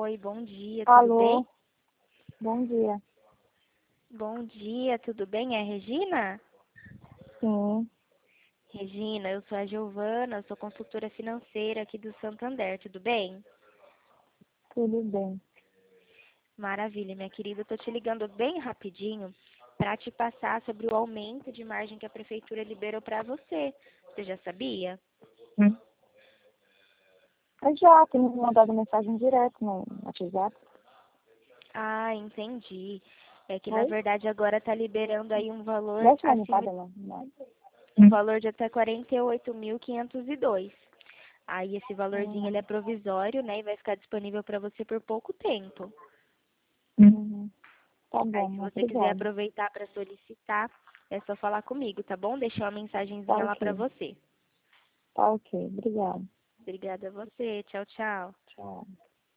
Oi, bom dia, tudo bem? Alô, bom dia. Bom dia, tudo bem? É a Regina? Sim, Regina, eu sou a Giovana, sou consultora financeira aqui do Santander, tudo bem? tudo bem. Maravilha, minha querida, eu tô te ligando bem rapidinho para te passar sobre o aumento de margem que a prefeitura liberou para você. Você já sabia? Eu já tenho mandado mensagem direto no WhatsApp. Ah, entendi. É que na Oi? verdade agora tá liberando aí um valor Deixa eu acima, limpar, não. um valor de até 48.502. Aí esse valorzinho ele é Uhum. provisório, né, e vai ficar disponível para você por pouco tempo. Uhum. Tá Aí bom, se muito você quiser obrigada. aproveitar para solicitar, é só falar comigo, tá bom? Deixar uma Tá mensagenzinha lá para ok, você. tá ok, obrigada. Obrigada a você. Tchau, tchau. Tchau.